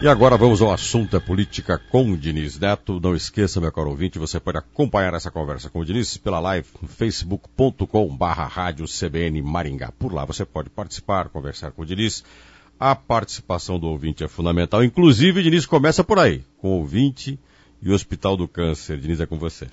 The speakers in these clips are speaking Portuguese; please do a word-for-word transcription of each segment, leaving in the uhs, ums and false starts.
E agora vamos ao assunto, é política com o Diniz Neto. Não esqueça, meu caro ouvinte, você pode acompanhar essa conversa com o Diniz pela live no facebook ponto com barra rádio C B N Maringá. Por lá você pode participar, conversar com o Diniz. A participação do ouvinte é fundamental. Inclusive, Diniz, começa por aí, com o ouvinte e o Hospital do Câncer. Diniz, é com você.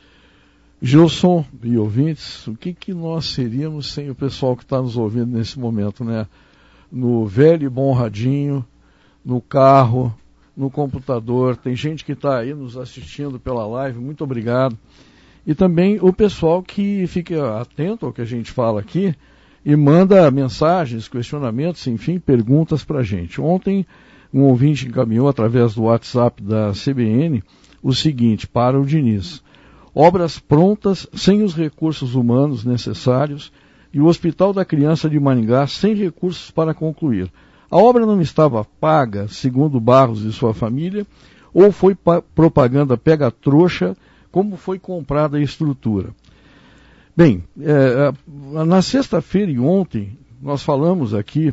Gilson e ouvintes, o que, que nós seríamos sem o pessoal que está nos ouvindo nesse momento, né? No velho e bom radinho, no carro, no computador, tem gente que está aí nos assistindo pela live, muito obrigado. E também o pessoal que fica atento ao que a gente fala aqui e manda mensagens, questionamentos, enfim, perguntas para a gente. Ontem um ouvinte encaminhou através do WhatsApp da C B N o seguinte, para o Diniz: obras prontas sem os recursos humanos necessários e o Hospital da Criança de Maringá sem recursos para concluir. A obra não estava paga, segundo Barros e sua família, ou foi pa- propaganda pega-trouxa, como foi comprada a estrutura? Bem, é, na sexta-feira e ontem, nós falamos aqui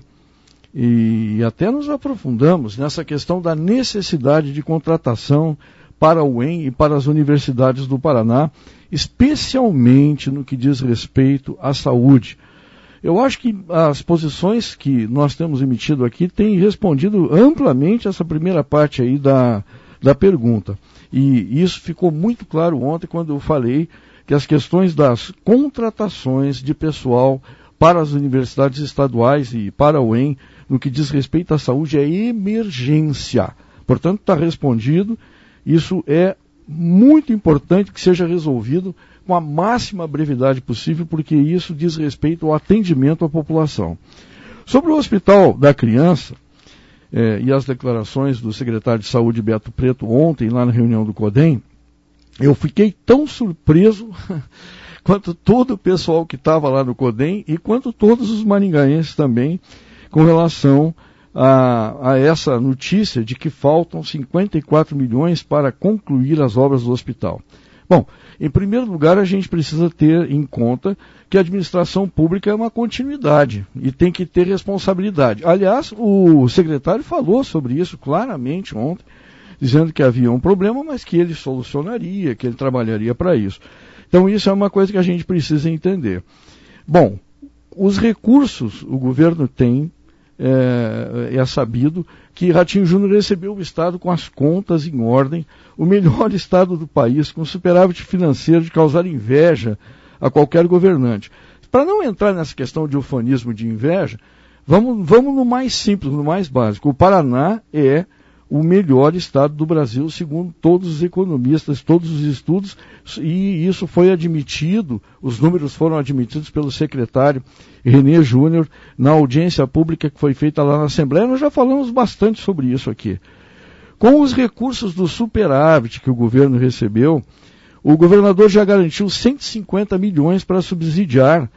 e até nos aprofundamos nessa questão da necessidade de contratação para o U E M e para as universidades do Paraná, especialmente no que diz respeito à saúde. Eu acho que as posições que nós temos emitido aqui têm respondido amplamente essa primeira parte aí da, da pergunta. E isso ficou muito claro ontem quando eu falei que as questões das contratações de pessoal para as universidades estaduais e para o U E M, no que diz respeito à saúde, é emergência. Portanto, está respondido. Isso é muito importante que seja resolvido com a máxima brevidade possível, porque isso diz respeito ao atendimento à população. Sobre o Hospital da Criança, eh, e as declarações do secretário de Saúde, Beto Preto, ontem, lá na reunião do CODEM, eu fiquei tão surpreso quanto todo o pessoal que estava lá no CODEM e quanto todos os maringaenses também, com relação a, a essa notícia de que faltam cinquenta e quatro milhões para concluir as obras do hospital. Bom, em primeiro lugar, a gente precisa ter em conta que a administração pública é uma continuidade e tem que ter responsabilidade. Aliás, o secretário falou sobre isso claramente ontem, dizendo que havia um problema, mas que ele solucionaria, que ele trabalharia para isso. Então, isso é uma coisa que a gente precisa entender. Bom, os recursos o governo tem, é, é sabido que Ratinho Júnior recebeu o Estado com as contas em ordem, o melhor Estado do país, com superávit financeiro de causar inveja a qualquer governante. Para não entrar nessa questão de ufanismo de inveja, vamos, vamos no mais simples, no mais básico. O Paraná é o melhor estado do Brasil, segundo todos os economistas, todos os estudos, e isso foi admitido, os números foram admitidos pelo secretário Renê Júnior na audiência pública que foi feita lá na Assembleia. Nós já falamos bastante sobre isso aqui. Com os recursos do superávit que o governo recebeu, o governador já garantiu cento e cinquenta milhões para subsidiar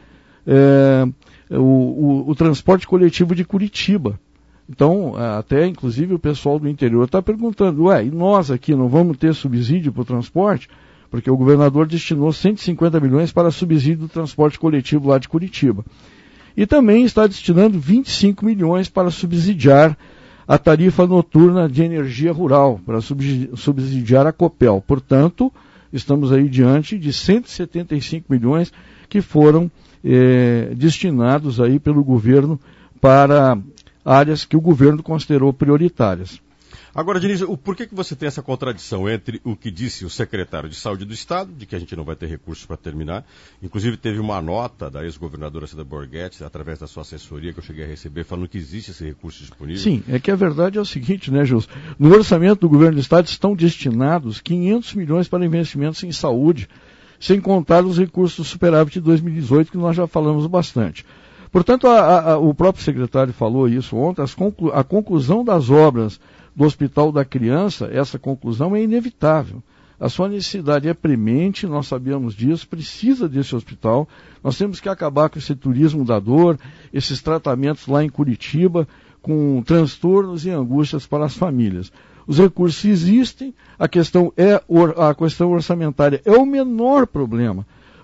é, o, o, o transporte coletivo de Curitiba. Então, até inclusive o pessoal do interior está perguntando, ué, e nós aqui não vamos ter subsídio para o transporte? Porque o governador destinou cento e cinquenta milhões para subsídio do transporte coletivo lá de Curitiba. E também está destinando vinte e cinco milhões para subsidiar a tarifa noturna de energia rural, para subsidiar a Copel. Portanto, estamos aí diante de cento e setenta e cinco milhões que foram eh, destinados aí pelo governo para áreas que o governo considerou prioritárias. Agora, Diniz, o, por que, que você tem essa contradição entre o que disse o secretário de Saúde do Estado, de que a gente não vai ter recursos para terminar, inclusive teve uma nota da ex-governadora Cida Borghetti, através da sua assessoria, que eu cheguei a receber, falando que existe esse recurso disponível? Sim, é que a verdade é o seguinte, né, Gilson? No orçamento do governo do Estado estão destinados quinhentos milhões para investimentos em saúde, sem contar os recursos do superávit de dois mil e dezoito, que nós já falamos bastante. Portanto, a, a, o próprio secretário falou isso ontem, as conclu, a conclusão das obras do Hospital da Criança, essa conclusão é inevitável. A sua necessidade é premente, nós sabemos disso, precisa desse hospital. Nós temos que acabar com esse turismo da dor, esses tratamentos lá em Curitiba, com transtornos e angústias para as famílias. Os recursos existem, a questão, é, a questão orçamentária é o menor problema.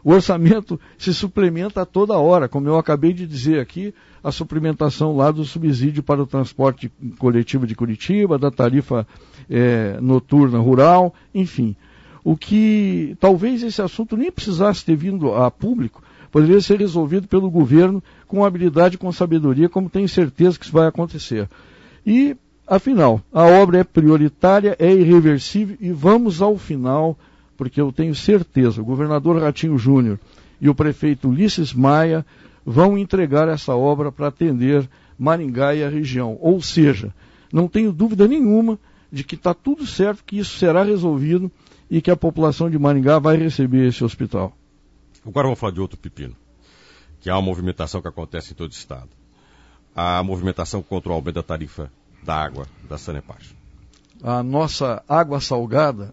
O orçamento se suplementa a toda hora, como eu acabei de dizer aqui, a suplementação lá do subsídio para o transporte coletivo de Curitiba, da tarifa é, noturna rural, enfim. O que talvez esse assunto nem precisasse ter vindo a público, poderia ser resolvido pelo governo com habilidade e com sabedoria, como tenho certeza que isso vai acontecer. E, afinal, a obra é prioritária, é irreversível e vamos ao final, porque eu tenho certeza, o governador Ratinho Júnior e o prefeito Ulisses Maia vão entregar essa obra para atender Maringá e a região. Ou seja, não tenho dúvida nenhuma de que está tudo certo, que isso será resolvido e que a população de Maringá vai receber esse hospital. Agora vamos falar de outro pepino, que é uma movimentação que acontece em todo o estado. A movimentação contra o aumento da tarifa da água da Sanepar. A nossa água salgada,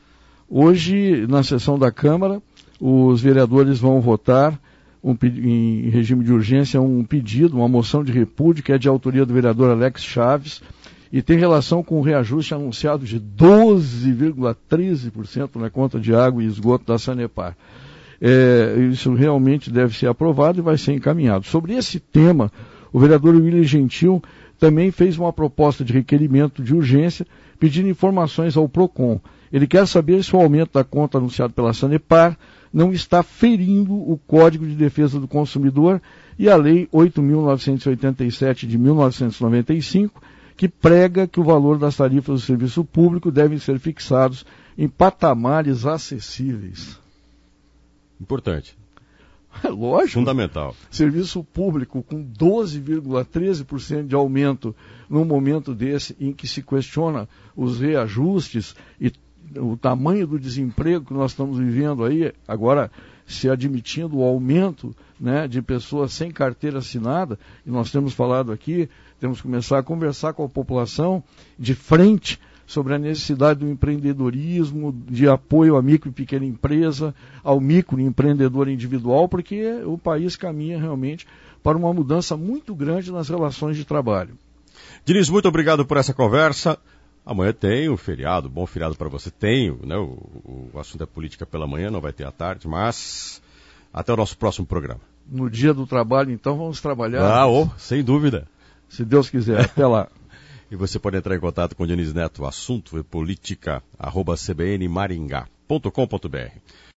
hoje, na sessão da Câmara, os vereadores vão votar um, em regime de urgência um pedido, uma moção de repúdio, que é de autoria do vereador Alex Chaves, e tem relação com o reajuste anunciado de doze vírgula treze por cento na conta de água e esgoto da Sanepar. É, isso realmente deve ser aprovado e vai ser encaminhado. Sobre esse tema, o vereador William Gentil também fez uma proposta de requerimento de urgência, pedindo informações ao PROCON. Ele quer saber se o aumento da conta anunciado pela Sanepar não está ferindo o Código de Defesa do Consumidor e a Lei oito mil novecentos e oitenta e sete de mil novecentos e noventa e cinco, que prega que o valor das tarifas do serviço público devem ser fixados em patamares acessíveis. Importante. É lógico. Fundamental. Serviço público com doze vírgula treze por cento de aumento num momento desse em que se questiona os reajustes e o tamanho do desemprego que nós estamos vivendo aí, agora se admitindo o aumento, né, de pessoas sem carteira assinada, e nós temos falado aqui, temos que começar a conversar com a população de frente sobre a necessidade do empreendedorismo, de apoio à micro e pequena empresa, ao microempreendedor individual, porque o país caminha realmente para uma mudança muito grande nas relações de trabalho. Diniz, muito obrigado por essa conversa. Amanhã tem o feriado, bom feriado para você. Tem, né, o, o assunto é política pela manhã, não vai ter à tarde, mas até o nosso próximo programa. No dia do trabalho, então, vamos trabalhar. Ah, oh, sem dúvida. Se Deus quiser, até lá. E você pode entrar em contato com o Diniz Neto, assunto é política, arroba c b n maringá ponto com ponto b r.